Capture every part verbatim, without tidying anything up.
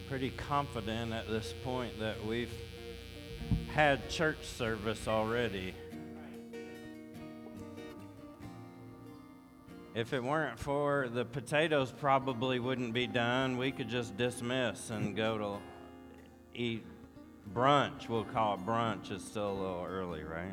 pretty confident at this point that we've had church service already. If it weren't for the potatoes probably wouldn't be done, we could just dismiss and go to eat brunch. We'll call it brunch. It's still a little early, right?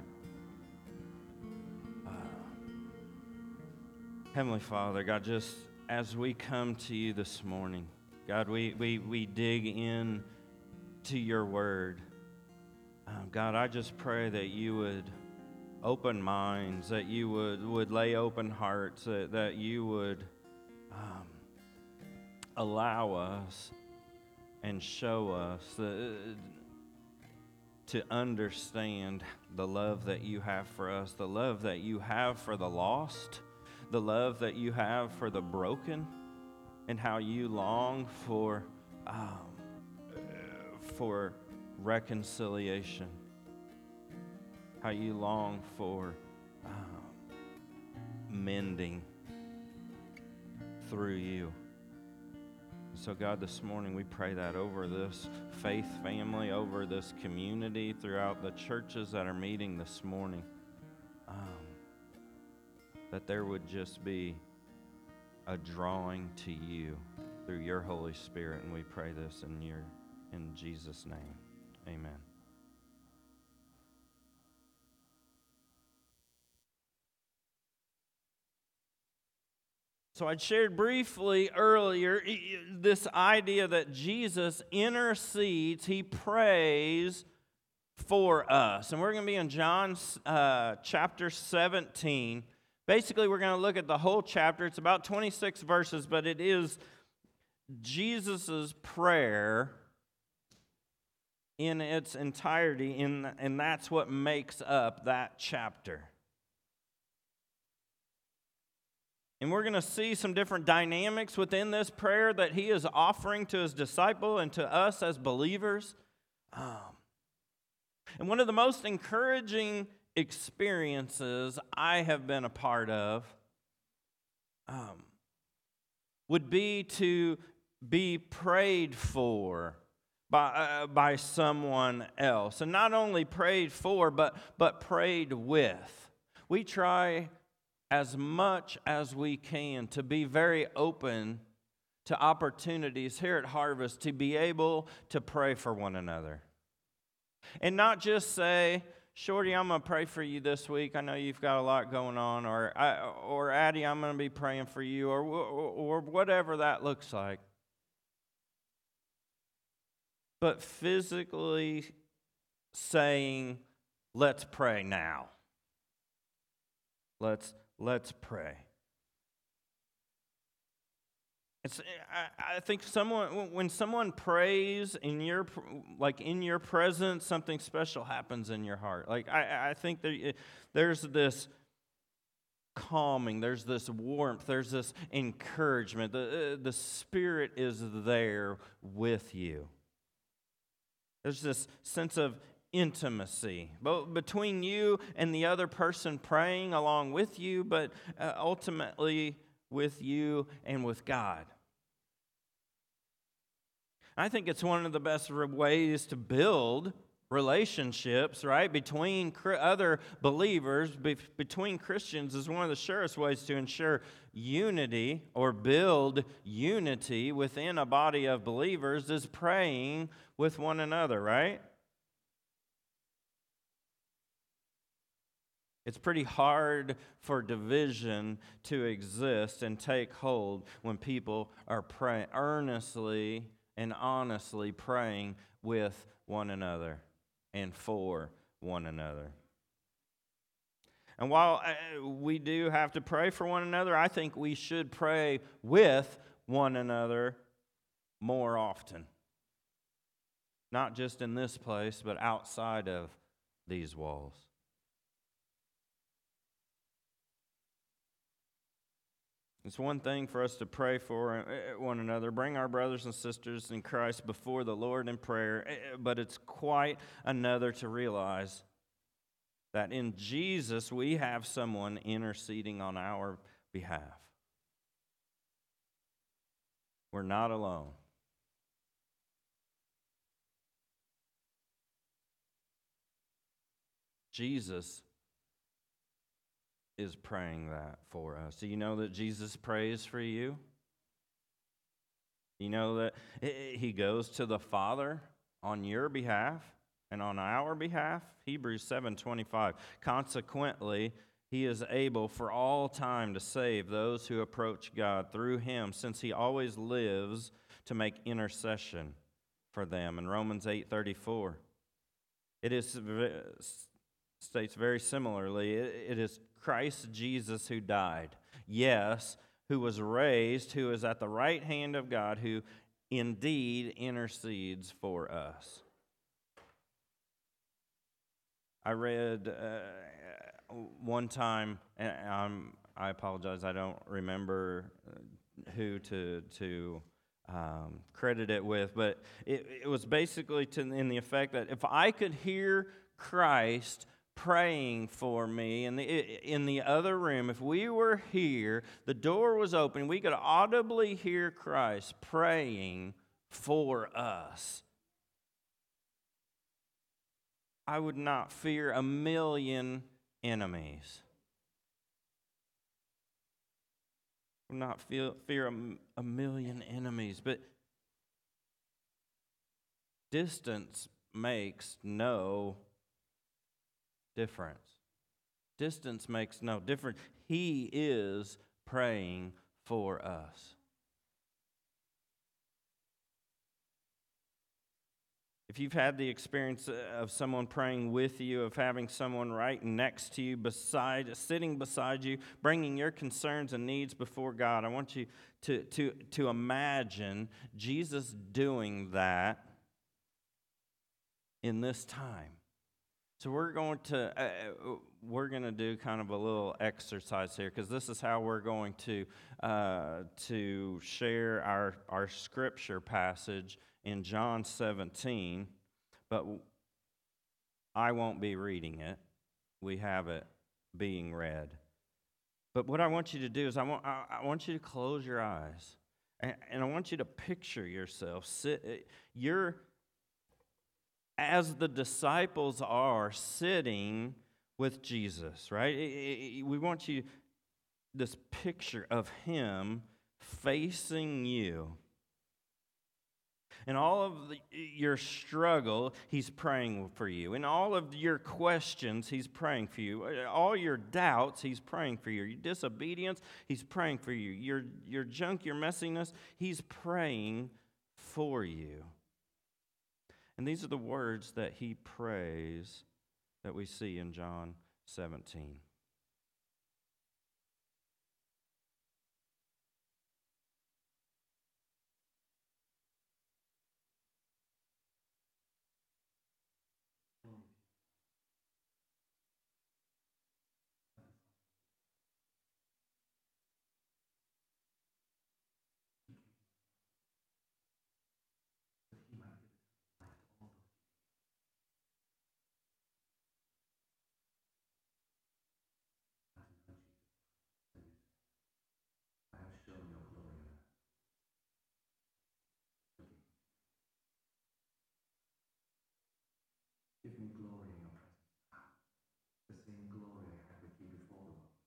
Uh, Heavenly Father, God, just as we come to you this morning, God, we, we, we dig in to your word. Um, God, I just pray that you would open minds, that you would, would lay open hearts, that, that you would um, allow us and show us the, to understand the love that you have for us, the love that you have for the lost, the love that you have for the broken, and how you long for um, for reconciliation, how you long for um, mending through you. So God, this morning we pray that over this faith family, over this community, throughout the churches that are meeting this morning, um, that there would just be a drawing to you through your Holy Spirit, and we pray this in your in Jesus' name. Amen. So I shared briefly earlier this idea that Jesus intercedes, he prays for us. And we're going to be in John uh, chapter seventeen. Basically, we're going to look at the whole chapter. It's about twenty-six verses, but it is Jesus' prayer in its entirety, in, and that's what makes up that chapter. And we're going to see some different dynamics within this prayer that he is offering to his disciple and to us as believers. Um, and one of the most encouraging experiences I have been a part of um, would be to be prayed for by uh, by someone else, and not only prayed for, but but prayed with. We try as much as we can to be very open to opportunities here at Harvest to be able to pray for one another, and not just say, Shorty, I'm going to pray for you this week. I know you've got a lot going on. Or, or Addie, I'm going to be praying for you. Or, or whatever that looks like. But physically saying, let's pray now. Let's, let's pray. It's, I, I think someone when someone prays in your like in your presence, something special happens in your heart. Like I, I think there, there's this calming, there's this warmth, there's this encouragement. The the Spirit is there with you. There's this sense of intimacy, both between you and the other person praying along with you, but uh, ultimately with you and with God. I think it's one of the best ways to build relationships, right, between other believers, between Christians, is one of the surest ways to ensure unity or build unity within a body of believers is praying with one another, right? It's pretty hard for division to exist and take hold when people are praying earnestly and honestly praying with one another and for one another. And while we do have to pray for one another, I think we should pray with one another more often. Not just in this place, but outside of these walls. It's one thing for us to pray for one another, bring our brothers and sisters in Christ before the Lord in prayer, but it's quite another to realize that in Jesus we have someone interceding on our behalf. We're not alone. Jesus is praying that for us. Do you know that Jesus prays for you? You know that he goes to the Father on your behalf and on our behalf? Hebrews seven twenty-five. Consequently, he is able for all time to save those who approach God through him, since he always lives to make intercession for them. In Romans eight thirty-four, it is states very similarly, it is Christ Jesus who died. Yes, who was raised, who is at the right hand of God, who indeed intercedes for us. I read uh, one time, and I'm, I apologize, I don't remember who to to um, credit it with, but it, it was basically to, in the effect that if I could hear Christ praying for me in the in the other room, if we were here, the door was open, we could audibly hear Christ praying for us, I would not fear a million enemies. I would not feel, fear a, a million enemies. But distance makes no difference. Distance makes no difference. He is praying for us. If you've had the experience of someone praying with you, of having someone right next to you, beside, sitting beside you, bringing your concerns and needs before God, I want you to, to, to imagine Jesus doing that in this time. So we're going to uh, we're going to do kind of a little exercise here, because this is how we're going to uh, to share our our scripture passage in John seventeen, but I won't be reading it. We have it being read. But what I want you to do is I want I, I want you to close your eyes, and, and I want you to picture yourself sit you're as the disciples are sitting with Jesus, right? We want you, this picture of him facing you. In all of the, your struggle, he's praying for you. In all of your questions, he's praying for you. All your doubts, he's praying for you. Your disobedience, he's praying for you. Your, your junk, your messiness, he's praying for you. And these are the words that he prays that we see in John seventeen. Give me glory in your presence now, the same glory I had with you before the world.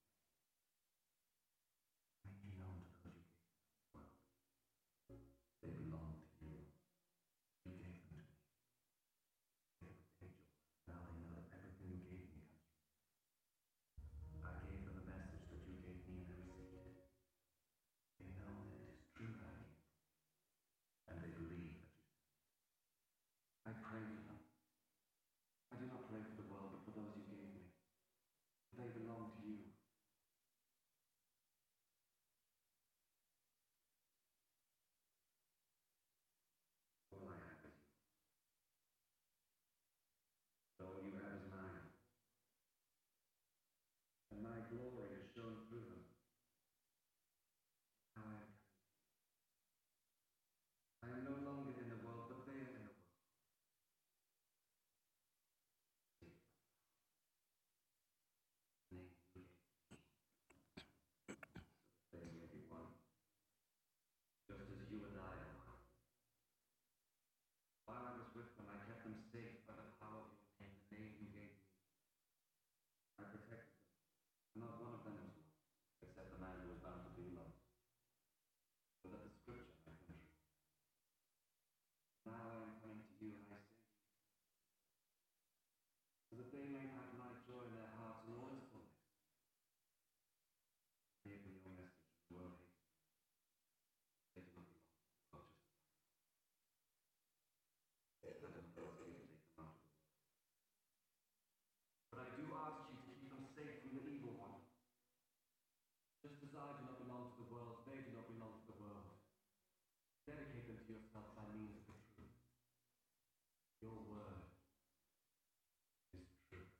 Make me known to those you gave me in the world. They belong to you. You gave them to me. They obeyed your word. Now they know that everything you gave me comes from you. I gave them the message that you gave me, and they received it. They know that it is true that I came from you, and they believe that you sent me. I pray for them. I do not pray for the world, but for those you gave me. They belong to you. All I have is yours. All you have is mine. And my glory is shown through them. Now I am coming. I am no longer in the world, but they are in the world. Name you gave me, so that they may be one, just as you and I are one. While I was with them, I kept them safe by the power of your name, the name you gave me. yourself by means of the truth. Your word is truth.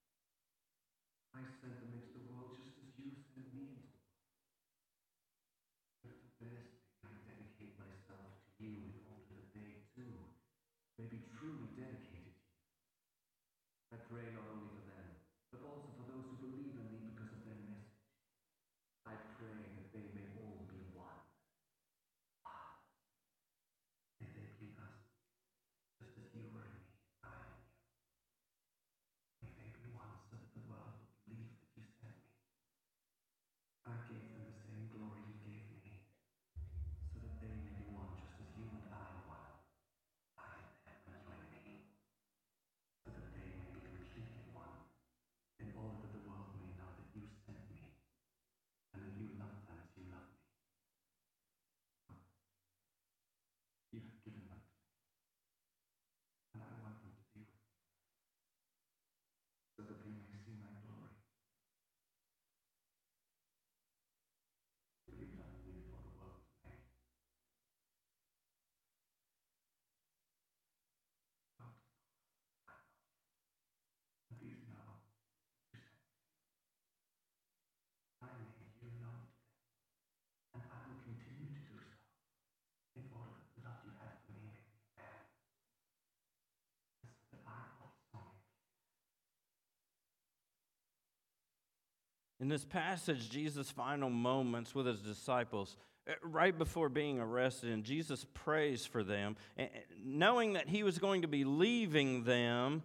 I sent them into the world just as you sent me into the world. But for their sake, I dedicate myself to you in order that they too may be truly dedicated to you. I pray not only for them, but also for those who believe in me because of their message. I pray that they may all be one. One. May they be us, just as you are in me, I in you. May they be one so that the world will believe that you sent me. I gave them the same glory you gave me, so that they may be one just as you and I are one. I in them and you in me, so that they may be completely one, in order that the world may know that you sent me, and that you love them as you love me. You have given them to me, and I want them to be with me, so that they may see my glory. You loved me before the world was made. God, and these know you sent me. I made you known to them, and I will continue to do so, in order that the love you have for me may be apparent, and so that I also may. In this passage, Jesus' final moments with his disciples, uh, right before being arrested, and Jesus prays for them, and knowing that he was going to be leaving them,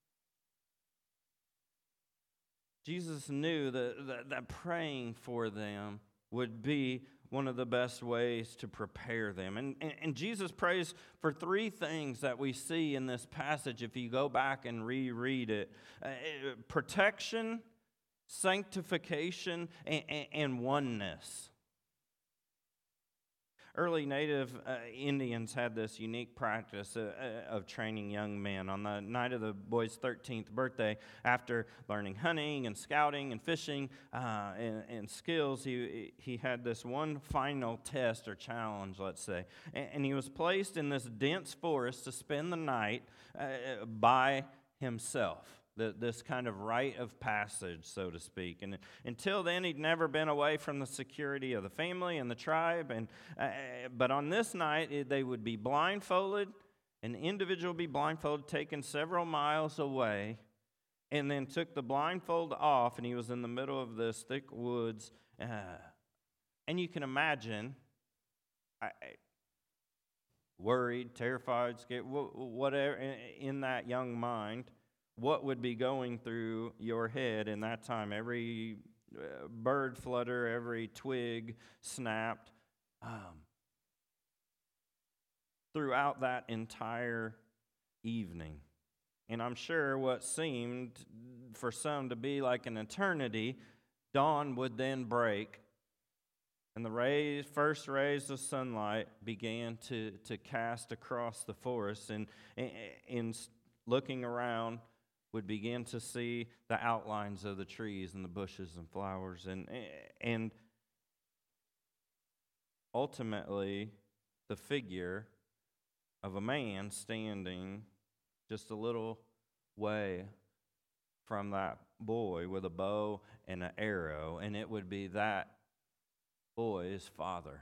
Jesus knew that, that, that praying for them would be one of the best ways to prepare them. And, and, and Jesus prays for three things that we see in this passage if you go back and reread it. Uh, protection, sanctification, and, and, and oneness. Early Native uh, Indians had this unique practice uh, uh, of training young men. On the night of the boy's thirteenth birthday, after learning hunting and scouting and fishing uh, and, and skills, he, he had this one final test or challenge, let's say. And, and he was placed in this dense forest to spend the night uh, by himself. This kind of rite of passage, so to speak. And until then, he'd never been away from the security of the family and the tribe. And uh, but on this night, it, they would be blindfolded, an individual would be blindfolded, taken several miles away, and then took the blindfold off, and he was in the middle of this thick woods. Uh, and you can imagine, I, I, worried, terrified, scared, whatever, in that young mind, what would be going through your head in that time? Every uh, bird flutter, every twig snapped. Um, throughout that entire evening. And I'm sure what seemed for some to be like an eternity, dawn would then break, and the rays, first rays of sunlight began to, to cast across the forest, and in looking around, would begin to see the outlines of the trees and the bushes and flowers, and and ultimately the figure of a man standing just a little way from that boy with a bow and an arrow, and it would be that boy's father.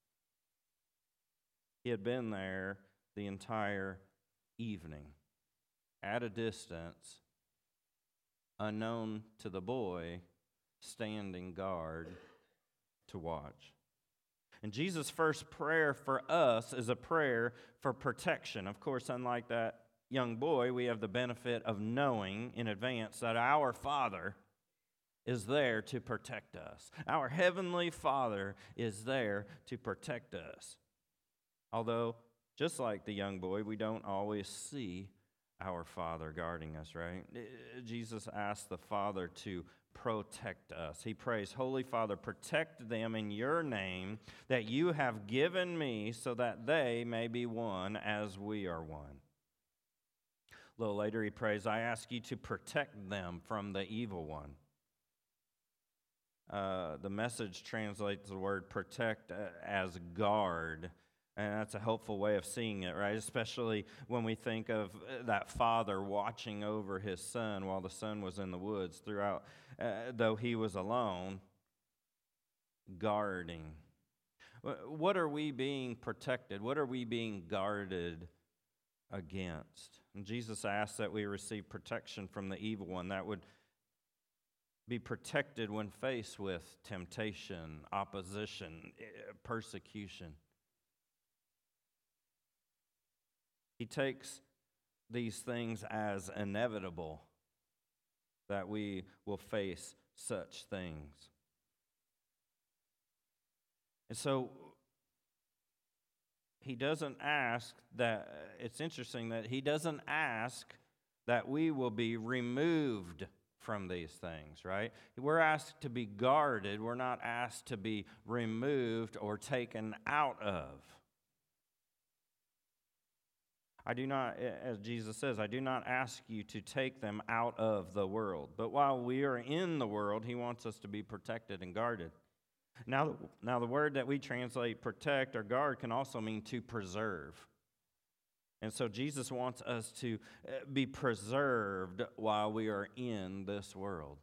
He had been there the entire evening, at a distance, unknown to the boy, standing guard to watch. And Jesus' first prayer for us is a prayer for protection. Of course, unlike that young boy, we have the benefit of knowing in advance that our Father is there to protect us. Our Heavenly Father is there to protect us. Although, just like the young boy, we don't always see our Father guarding us, right? Jesus asked the Father to protect us. He prays, Holy Father, protect them in your name that you have given me so that they may be one as we are one. A little later he prays, I ask you to protect them from the evil one. Uh, the Message translates the word protect uh, as guard. And that's a helpful way of seeing it, right? Especially when we think of that father watching over his son while the son was in the woods throughout, uh, though he was alone, guarding. What are we being protected? What are we being guarded against? And Jesus asks that we receive protection from the evil one, that would be protected when faced with temptation, opposition, persecution. He takes these things as inevitable, that we will face such things. And so he doesn't ask that, it's interesting that he doesn't ask that we will be removed from these things, right? We're asked to be guarded. We're not asked to be removed or taken out of. I do not, as Jesus says, I do not ask you to take them out of the world. But while we are in the world, he wants us to be protected and guarded. Now, now the word that we translate protect or guard can also mean to preserve. And so Jesus wants us to be preserved while we are in this world.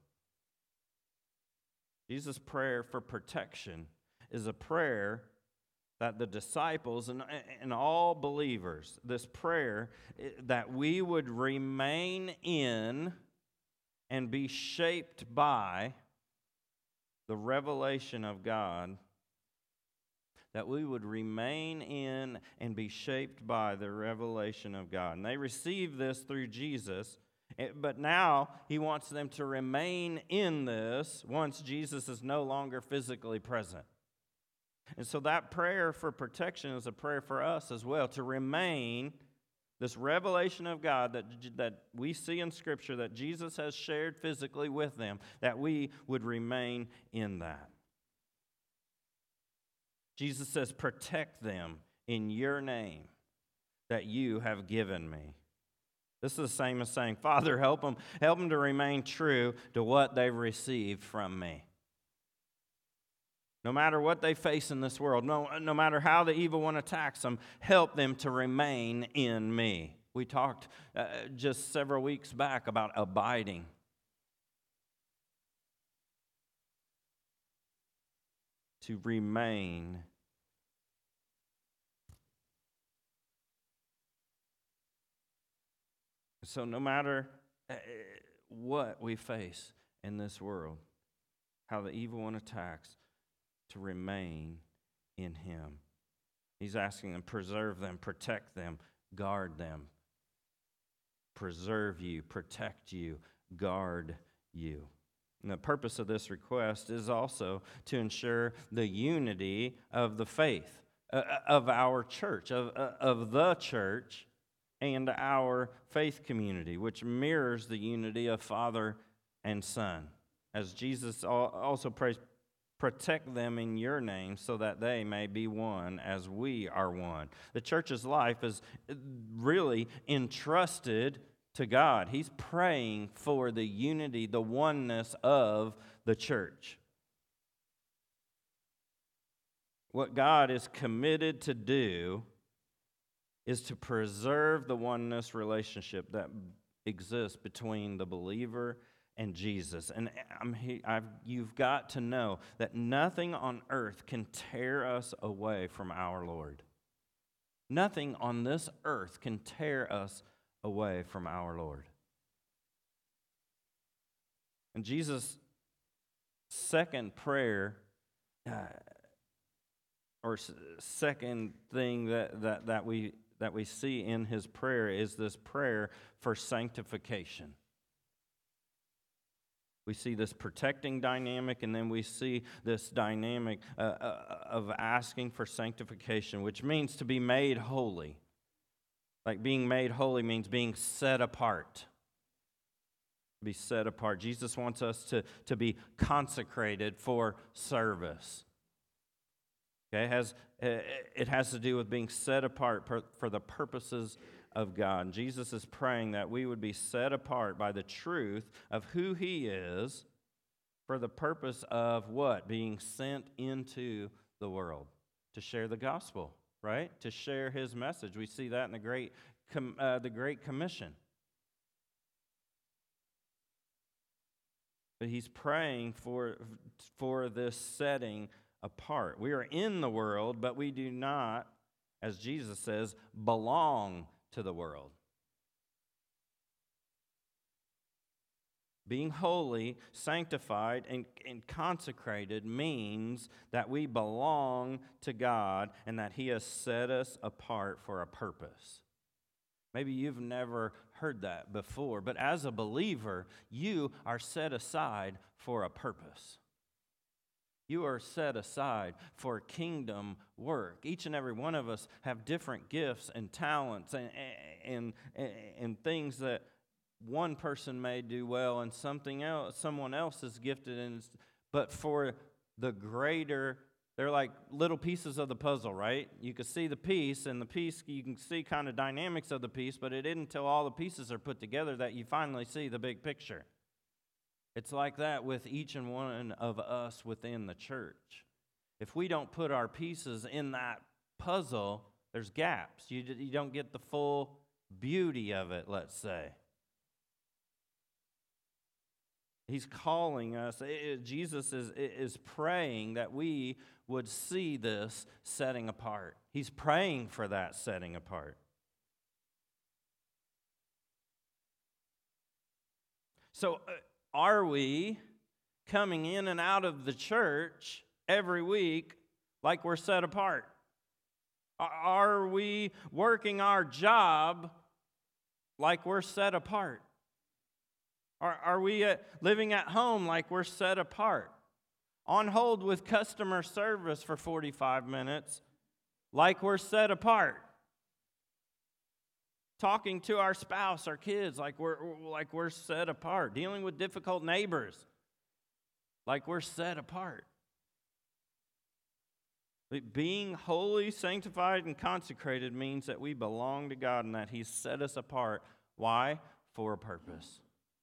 Jesus' prayer for protection is a prayer that the disciples and, and all believers, this prayer, that we would remain in and be shaped by the revelation of God, that we would remain in and be shaped by the revelation of God. And they receive this through Jesus, but now he wants them to remain in this once Jesus is no longer physically present. And so that prayer for protection is a prayer for us as well, to remain this revelation of God that, that we see in Scripture that Jesus has shared physically with them, that we would remain in that. Jesus says, protect them in your name that you have given me. This is the same as saying, Father, help them, help them to remain true to what they've received from me. No matter what they face in this world, no, no matter how the evil one attacks them, help them to remain in me. We talked uh, just several weeks back about abiding. To remain. So no matter uh, what we face in this world, how the evil one attacks, to remain in him. He's asking them, preserve them, protect them, guard them. Preserve you, protect you, guard you. And the purpose of this request is also to ensure the unity of the faith, uh, of our church, of, uh, of the church, and our faith community, which mirrors the unity of Father and Son. As Jesus also prays, protect them in your name so that they may be one as we are one. The church's life is really entrusted to God. He's praying for the unity, the oneness of the church. What God is committed to do is to preserve the oneness relationship that exists between the believer and Jesus. And I'm, I've, you've got to know that nothing on earth can tear us away from our Lord. Nothing on this earth can tear us away from our Lord. And Jesus' second prayer, uh, or s- second thing that, that, that, we, that we see in his prayer is this prayer for sanctification. We see this protecting dynamic, and then we see this dynamic uh, uh, of asking for sanctification, which means to be made holy. Like being made holy means being set apart. Be set apart. Jesus wants us to, to be consecrated for service. Okay, it has, it has to do with being set apart for, for the purposes of God. And Jesus is praying that we would be set apart by the truth of who he is for the purpose of what? Being sent into the world to share the gospel. right? To share his message. We see that in the Great, Com- uh, the Great Commission. But he's praying for, for this setting apart. We are in the world, but we do not, as Jesus says, belong to the world. Being holy, sanctified, and, and consecrated means that we belong to God and that he has set us apart for a purpose. Maybe you've never heard that before, but as a believer, you are set aside for a purpose. You are set aside for kingdom work. Each and every one of us have different gifts and talents and, and, and, and things that one person may do well and something else, someone else is gifted in. But for the greater, they're like little pieces of the puzzle, right? You can see the piece, and the piece, you can see kind of dynamics of the piece, but it isn't until all the pieces are put together that you finally see the big picture. It's like that with each and one of us within the church. If we don't put our pieces in that puzzle, there's gaps. You, you don't get the full beauty of it, let's say. He's calling us. It, Jesus is, is praying that we would see this setting apart. He's praying for that setting apart. So, uh, are we coming in and out of the church every week like we're set apart? Are we working our job like we're set apart? Are, are we uh, living at home like we're set apart? On hold with customer service for forty-five minutes like we're set apart? Talking to our spouse, our kids, like we're, like we're set apart? Dealing with difficult neighbors like we're set apart? Being holy, sanctified, and consecrated means that we belong to God and that he's set us apart. Why? For a purpose.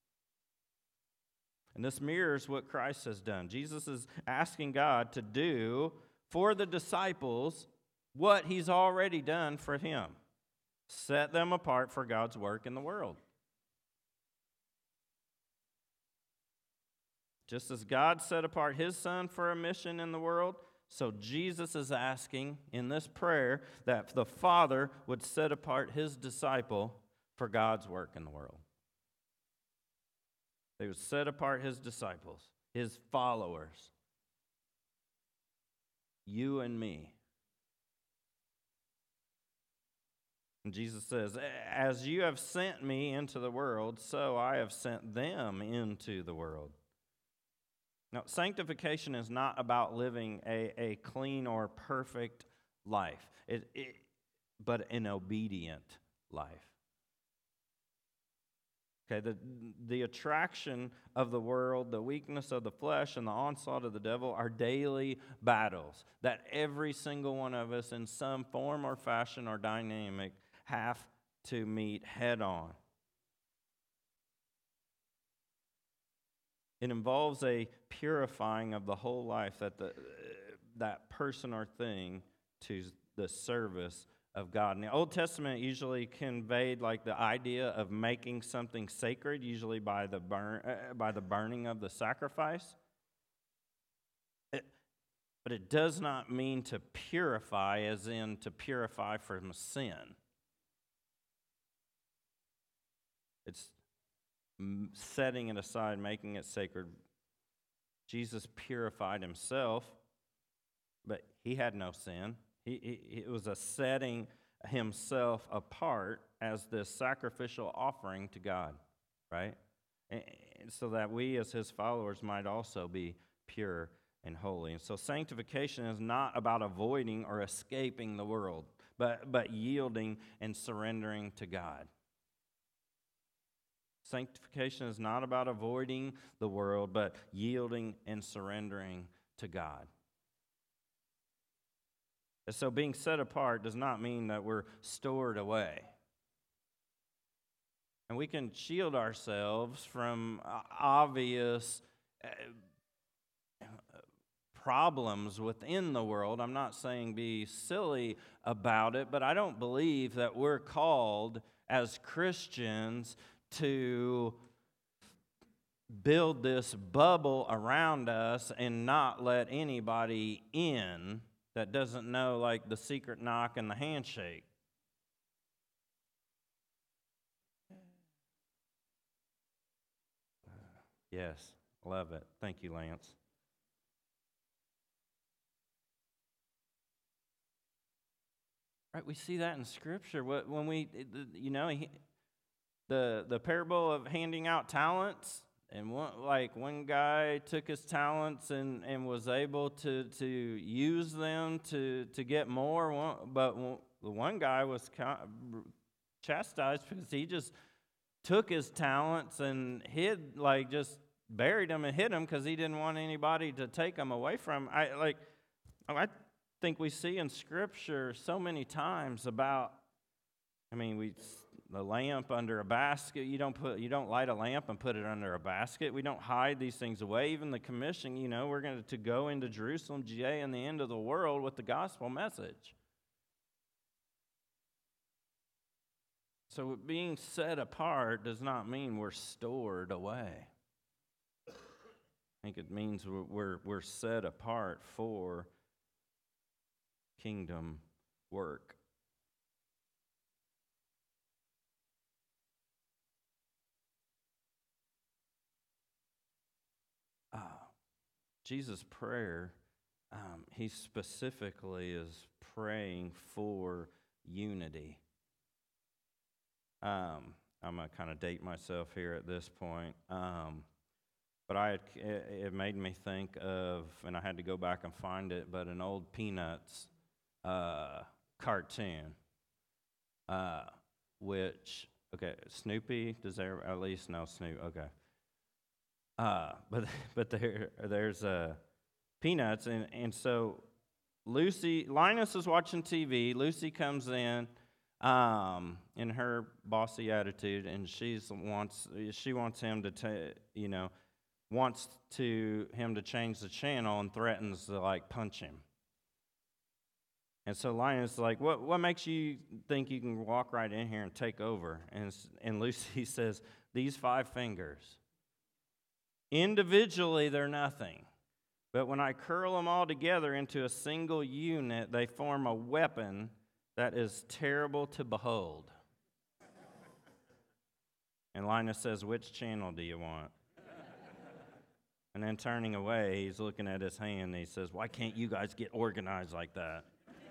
And this mirrors what Christ has done. Jesus is asking God to do for the disciples what he's already done for him. Set them apart for God's work in the world. Just as God set apart his son for a mission in the world, so Jesus is asking in this prayer that the Father would set apart his disciple for God's work in the world. They would set apart his disciples, his followers, you and me. And Jesus says, as you have sent me into the world, so I have sent them into the world. Now, sanctification is not about living a, a clean or perfect life, it, it, but an obedient life. Okay, the, the attraction of the world, the weakness of the flesh, and the onslaught of the devil are daily battles that every single one of us in some form or fashion or dynamic have to meet head on. It involves a purifying of the whole life that the, that person or thing to the service of God. In the Old Testament, usually conveyed like the idea of making something sacred, usually by the burn, uh, by the burning of the sacrifice. It, but it does not mean to purify, as in to purify from sin. It's setting it aside, making it sacred. Jesus purified himself, but he had no sin. He, he, it was a setting himself apart as this sacrificial offering to God, right? And so that we as his followers might also be pure and holy. And so sanctification is not about avoiding or escaping the world, but, but yielding and surrendering to God. Sanctification is not about avoiding the world, but yielding and surrendering to God. And so being set apart does not mean that we're stored away. And we can shield ourselves from obvious uh, problems within the world. I'm not saying be silly about it, but I don't believe that we're called as Christians to build this bubble around us and not let anybody in that doesn't know, like, the secret knock and the handshake. Yes, love it. Thank you, Lance. Right, we see that in Scripture. When we, you know, the the parable of handing out talents, and one, like one guy took his talents and, and was able to, to use them to, to get more, but the one guy was chastised because he just took his talents and hid, like just buried them and hid them because he didn't want anybody to take them away from him. I like, I think we see in Scripture so many times about, I mean, we the lamp under a basket. You don't put, you don't light a lamp and put it under a basket. We don't hide these things away. Even the commission, you know, we're going to go into Jerusalem, Judea, and the end of the world with the gospel message. So being set apart does not mean we're stored away. I think it means we're we're, we're set apart for kingdom work. Uh, Jesus' prayer, um, he specifically is praying for unity. Um, I'm going to kind of date myself here at this point. Um, but I had, it, it made me think of, and I had to go back and find it, but an old Peanuts uh, cartoon, uh, which, okay, Snoopy, does there at least know Snoopy? Okay. Uh, but but there there's uh, Peanuts, and, and so Lucy, Linus is watching T V. Lucy comes in um, in her bossy attitude, and she's wants she wants him to ta- you know wants to him to change the channel and threatens to like punch him. And so Linus is like, what what makes you think you can walk right in here and take over? And and Lucy says, these five fingers. Individually, they're nothing. But when I curl them all together into a single unit, they form a weapon that is terrible to behold. And Linus says, which channel do you want? And then turning away, he's looking at his hand, and he says, why can't you guys get organized like that?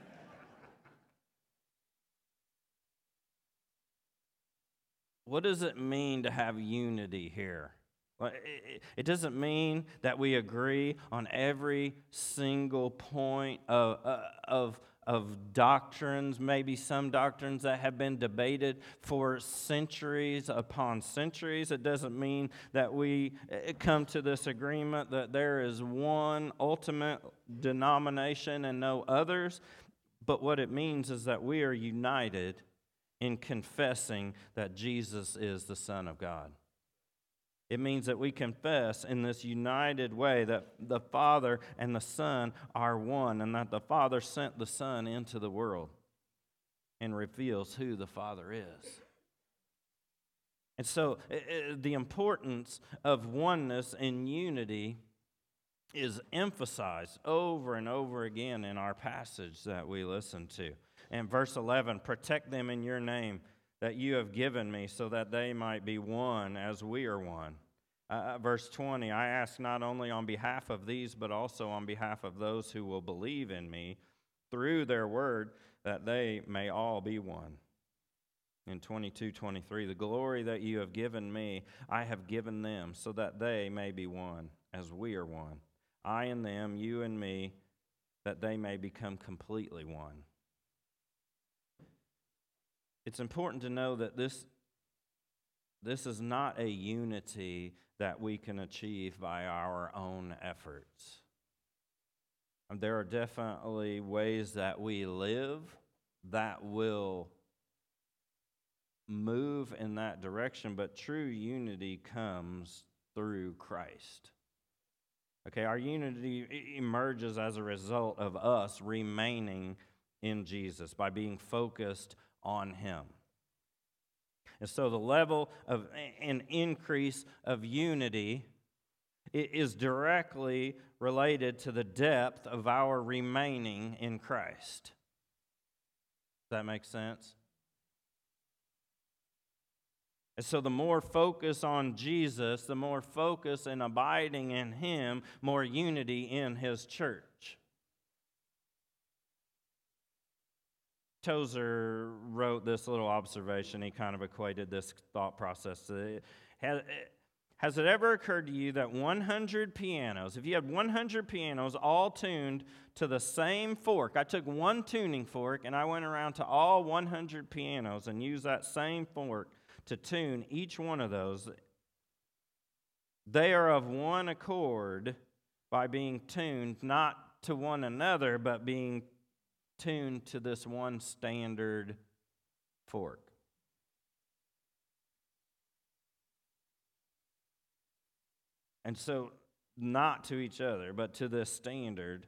What does it mean to have unity here? It doesn't mean that we agree on every single point of, uh, of, of doctrines, maybe some doctrines that have been debated for centuries upon centuries. It doesn't mean that we come to this agreement that there is one ultimate denomination and no others. But what it means is that we are united in confessing that Jesus is the Son of God. It means that we confess in this united way that the Father and the Son are one, and that the Father sent the Son into the world and reveals who the Father is. And so the importance of oneness and unity is emphasized over and over again in our passage that we listen to. In verse eleven, protect them in your name that you have given me, so that they might be one as we are one. Uh, verse twenty, I ask not only on behalf of these, but also on behalf of those who will believe in me through their word, that they may all be one. In twenty-two twenty-three, the glory that you have given me, I have given them, so that they may be one, as we are one. I and them, you and me, that they may become completely one. It's important to know that this, this is not a unity that we can achieve by our own efforts. There are definitely ways that we live that will move in that direction, but true unity comes through Christ. Okay, our unity e- emerges as a result of us remaining in Jesus by being focused on Him. And so the level of an increase of unity is directly related to the depth of our remaining in Christ. Does that make sense? And so the more focus on Jesus, the more focus and abiding in Him, more unity in His church. Tozer wrote this little observation. He kind of equated this thought process to, has, has it ever occurred to you that one hundred pianos, if you had one hundred pianos all tuned to the same fork, I took one tuning fork and I went around to all one hundred pianos and used that same fork to tune each one of those, they are of one accord by being tuned not to one another, but being tuned to this one standard fork. And so, not to each other, but to this standard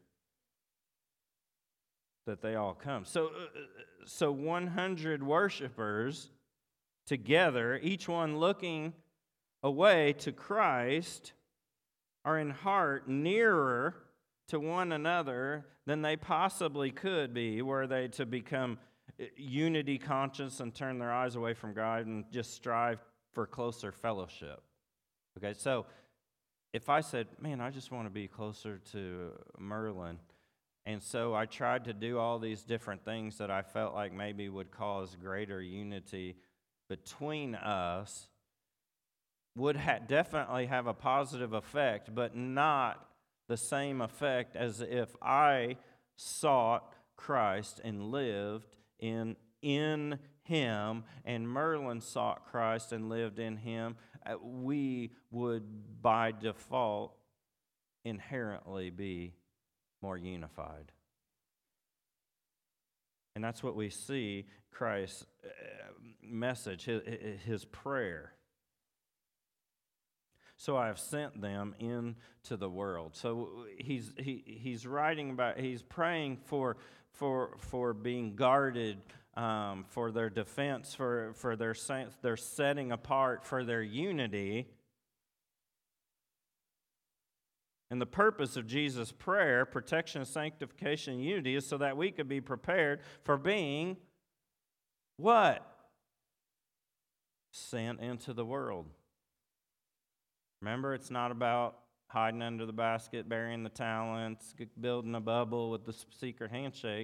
that they all come. So, uh, so one hundred worshipers together, each one looking away to Christ, are in heart nearer to one another than they possibly could be, were they to become unity conscious and turn their eyes away from God and just strive for closer fellowship. Okay, so if I said, man, I just want to be closer to Merlin, and so I tried to do all these different things that I felt like maybe would cause greater unity between us, would ha- definitely have a positive effect, but not the same effect as if I sought Christ and lived in, in Him, and Merlin sought Christ and lived in Him. Uh, we would, by default, inherently be more unified. And that's what we see Christ's uh, message, his, his prayer. So I have sent them into the world. So he's he he's writing about, he's praying for for for being guarded, um, for their defense, for for their saints, their setting apart, for their unity. And the purpose of Jesus' prayer, protection, sanctification, and unity, is so that we could be prepared for being what? Sent into the world. Remember, it's not about hiding under the basket, burying the talents, building a bubble with the secret handshake.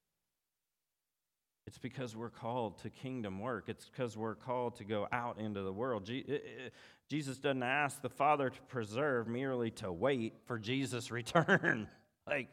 It's because we're called to kingdom work. It's because we're called to go out into the world. Jesus doesn't ask the Father to preserve merely to wait for Jesus' return. Like,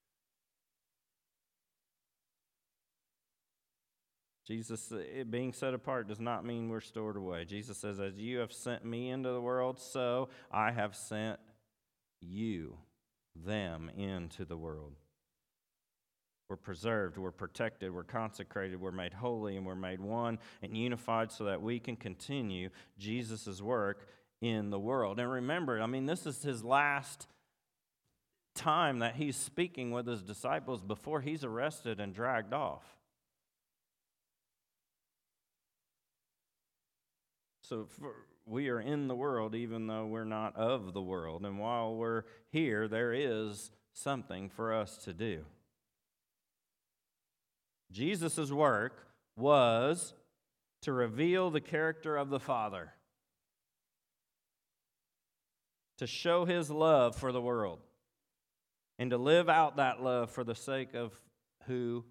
Jesus, it being set apart does not mean we're stored away. Jesus says, as you have sent me into the world, so I have sent you, them, into the world. We're preserved, we're protected, we're consecrated, we're made holy, and we're made one and unified so that we can continue Jesus' work in the world. And remember, I mean, this is his last time that he's speaking with his disciples before he's arrested and dragged off. So for, we are in the world even though we're not of the world. And while we're here, there is something for us to do. Jesus' work was to reveal the character of the Father, to show his love for the world, and to live out that love for the sake of who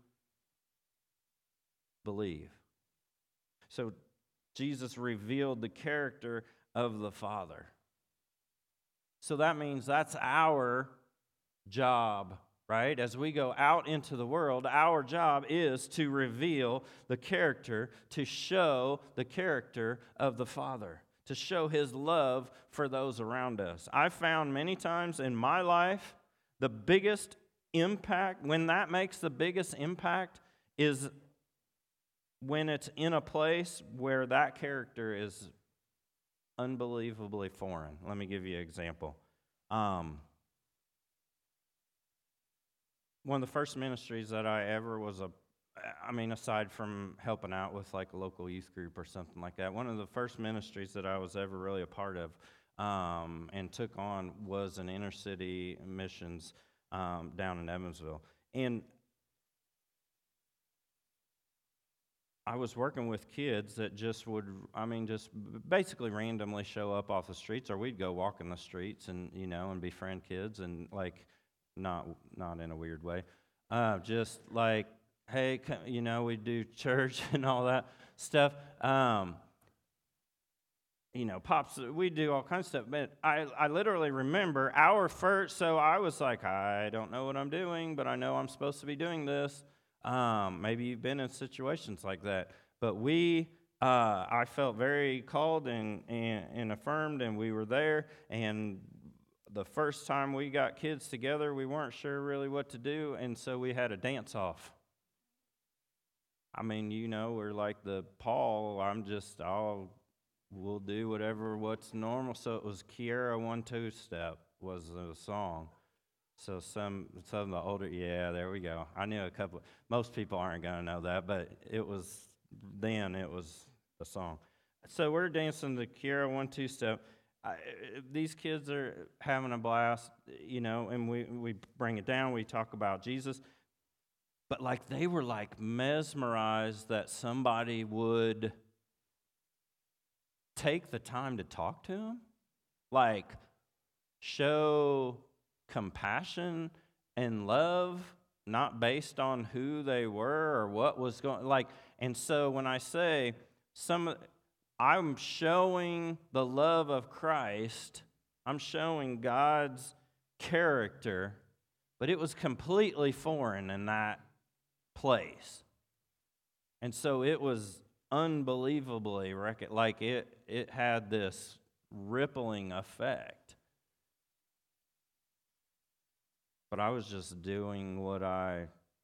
believe. So Jesus revealed the character of the Father. So that means that's our job, right? As we go out into the world, our job is to reveal the character, to show the character of the Father, to show his love for those around us. I've found many times in my life, the biggest impact, when that makes the biggest impact, is when it's in a place where that character is unbelievably foreign. Let me give you an example. Um, one of the first ministries that I ever was a, I mean, aside from helping out with like a local youth group or something like that, one of the first ministries that I was ever really a part of um, and took on was an inner city missions um, down in Evansville. And I was working with kids that just would, I mean, just basically randomly show up off the streets, or we'd go walk in the streets and, you know, and befriend kids and like, not not in a weird way, uh, just like, hey, you know, we do church and all that stuff. Um, you know, pops, we do all kinds of stuff. But I, I literally remember our first, so I was like, I don't know what I'm doing, but I know I'm supposed to be doing this. Um, maybe you've been in situations like that. But we, uh, I felt very called and, and, and affirmed, and we were there. And the first time we got kids together, we weren't sure really what to do, and so we had a dance-off. I mean, you know, we're like the Paul, I'm just, I'll, we'll do whatever what's normal. So it was Kiera One Two Step was the song. So some some of the older, yeah, there we go. I knew a couple. Most people aren't going to know that, but it was then. It was the song. So we're dancing the Kiera One Two Step. I, these kids are having a blast, you know, and we we bring it down. We talk about Jesus, but like they were like mesmerized that somebody would take the time to talk to them, like show compassion and love, not based on who they were or what was going, like, and so when I say some, I'm showing the love of Christ, I'm showing God's character, but it was completely foreign in that place. And so it was unbelievably, like it, it had this rippling effect. But I was just doing what I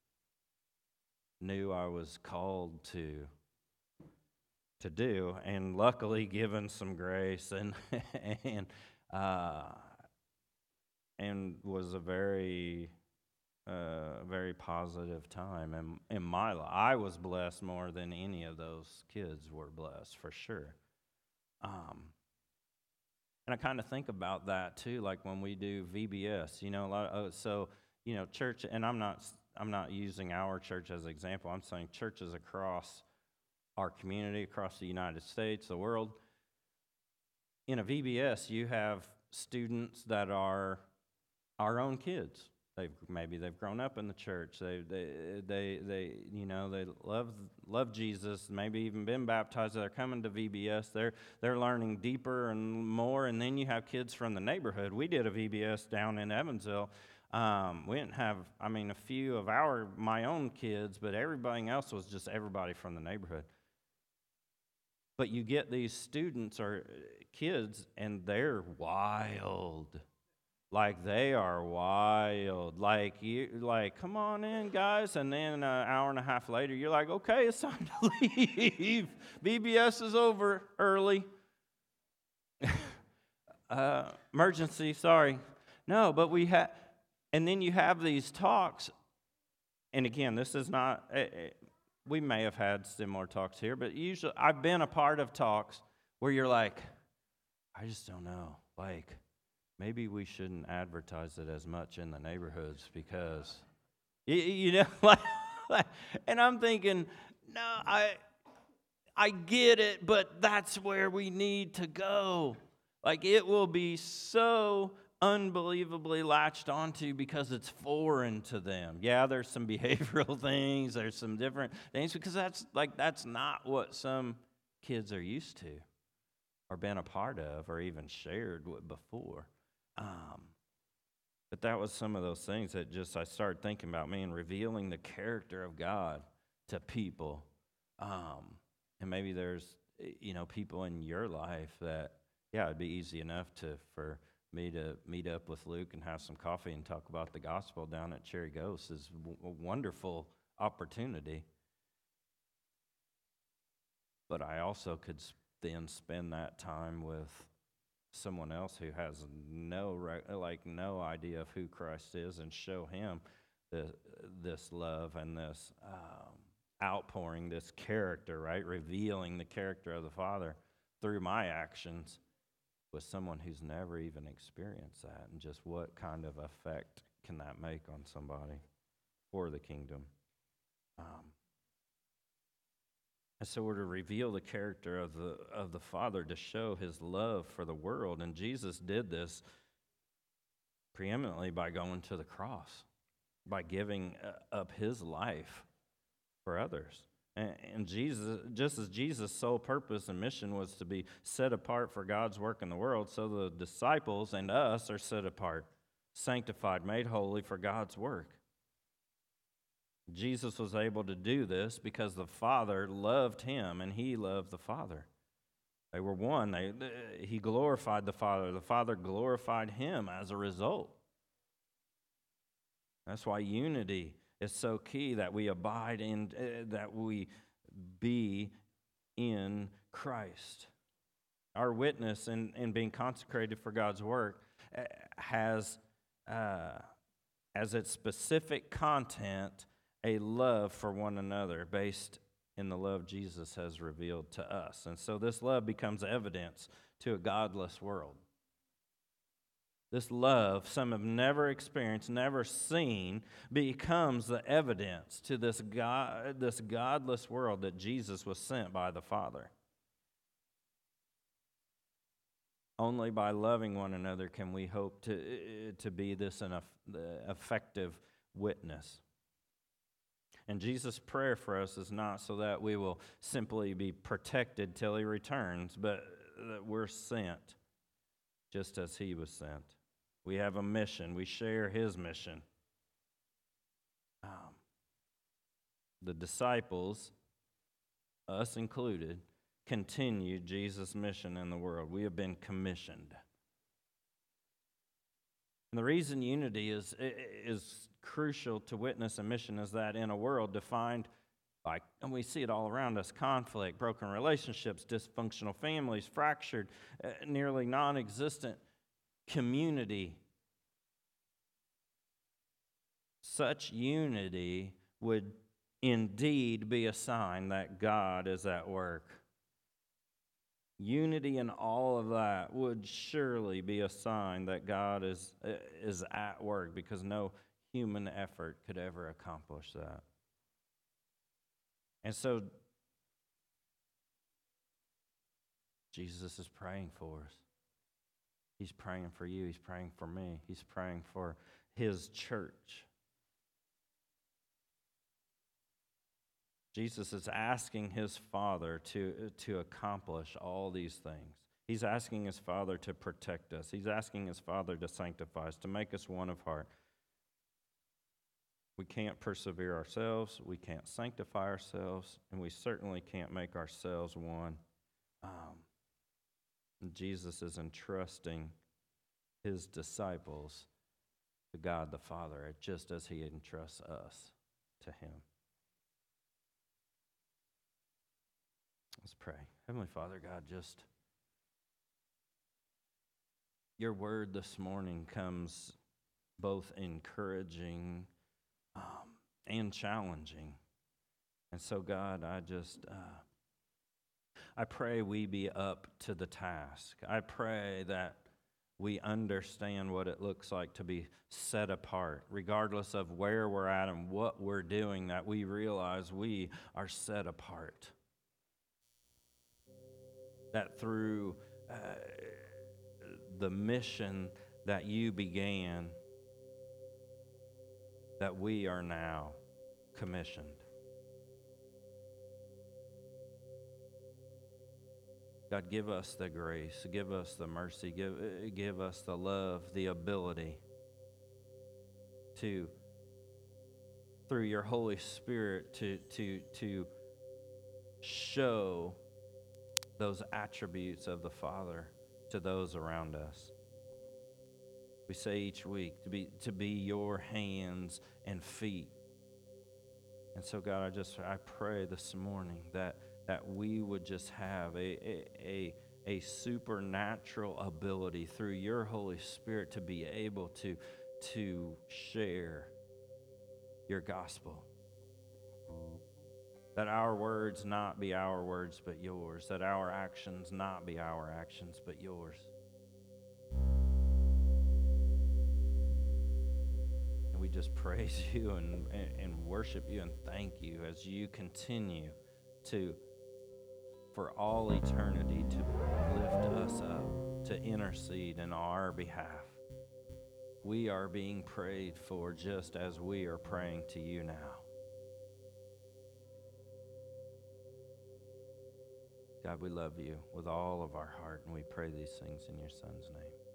knew I was called to to do, and luckily given some grace, and and uh, and was a very uh, very positive time in in my life. I was blessed more than any of those kids were blessed, for sure. Um, And I kind of think about that too, like when we do V B S, you know, a lot of, so, you know, church, and I'm not, I'm not using our church as an example. I'm saying churches across our community, across the United States, the world. In a V B S, you have students that are our own kids. They've maybe they've grown up in the church. They they they they you know they love love Jesus. Maybe even been baptized. They're coming to V B S. They're they're learning deeper and more. And then you have kids from the neighborhood. We did a V B S down in Evansville. Um, we didn't have, I mean, a few of our my own kids, but everybody else was just everybody from the neighborhood. But you get these students or kids, and they're wild. Like they are wild. Like you, like come on in, guys. And then an hour and a half later, you're like, okay, it's time to leave. V B S is over early. uh, emergency, sorry. No, but we have, and then you have these talks. And again, this is not. Uh, we may have had similar talks here, but usually I've been a part of talks where you're like, I just don't know, like. Maybe we shouldn't advertise it as much in the neighborhoods because, you, you know, like, and I'm thinking, no, I, I get it, but that's where we need to go. Like it will be so unbelievably latched onto because it's foreign to them. Yeah, there's some behavioral things, there's some different things because that's like that's not what some kids are used to, or been a part of, or even shared with before. Um, but that was some of those things that just I started thinking about, man, revealing the character of God to people. Um, and maybe there's, you know, people in your life that, yeah, it'd be easy enough to for me to meet up with Luke and have some coffee and talk about the gospel down at Cherry Ghost is a wonderful opportunity. But I also could then spend that time with someone else who has no like no idea of who Christ is and show him this, this love and this um, outpouring, this character, right? Revealing the character of the Father through my actions with someone who's never even experienced that, and just what kind of effect can that make on somebody for the kingdom. Um, and so we're to reveal the character of the of the Father to show his love for the world. And Jesus did this preeminently by going to the cross, by giving uh, up his life for others. And, and Jesus, just as Jesus' sole purpose and mission was to be set apart for God's work in the world, so the disciples and us are set apart, sanctified, made holy for God's work. Jesus was able to do this because the Father loved him and he loved the Father. They were one. They, he glorified the Father. The Father glorified him as a result. That's why unity is so key, that we abide in, uh, that we be in Christ. Our witness in, in being consecrated for God's work uh, has uh, as its specific content a love for one another based in the love Jesus has revealed to us. And so this love becomes evidence to a godless world. This love some have never experienced, never seen, becomes the evidence to this God, this godless world that Jesus was sent by the Father. Only by loving one another can we hope to, to be this an effective witness. And Jesus' prayer for us is not so that we will simply be protected till he returns, but that we're sent just as he was sent. We have a mission. We share his mission. Um, the disciples, us included, continued Jesus' mission in the world. We have been commissioned. And the reason unity is, is crucial to witness and mission is that in a world defined by, and we see it all around us, conflict, broken relationships, dysfunctional families, fractured, uh, nearly non-existent community, such unity would indeed be a sign that God is at work. Unity in all of that would surely be a sign that God is, is at work, because no human effort could ever accomplish that. And so Jesus is praying for us. He's praying for you. He's praying for me. He's praying for his church. Jesus is asking his Father to, to accomplish all these things. He's asking his Father to protect us. He's asking his Father to sanctify us, to make us one of heart. We can't persevere ourselves. We can't sanctify ourselves. And we certainly can't make ourselves one. Um, Jesus is entrusting his disciples to God the Father, just as he entrusts us to him. Let's pray. Heavenly Father, God, just your word this morning comes both encouraging um, and challenging. And so, God, I just, uh, I pray we be up to the task. I pray that we understand what it looks like to be set apart, regardless of where we're at and what we're doing, that we realize we are set apart. That through uh, the mission that you began, that we are now commissioned. God, give us the grace, give us the mercy, give, give us the love, the ability to, through your Holy Spirit, to, to, to show those attributes of the Father to those around us. We say each week to be to be your hands and feet. And so, God, I just I pray this morning that that we would just have a a a, a supernatural ability through your Holy Spirit to be able to to share your gospel. That our words not be our words, but yours. That our actions not be our actions, but yours. And we just praise you and, and worship you and thank you as you continue to, for all eternity, to lift us up, to intercede in our behalf. We are being prayed for just as we are praying to you now. God, we love you with all of our heart, and we pray these things in your Son's name.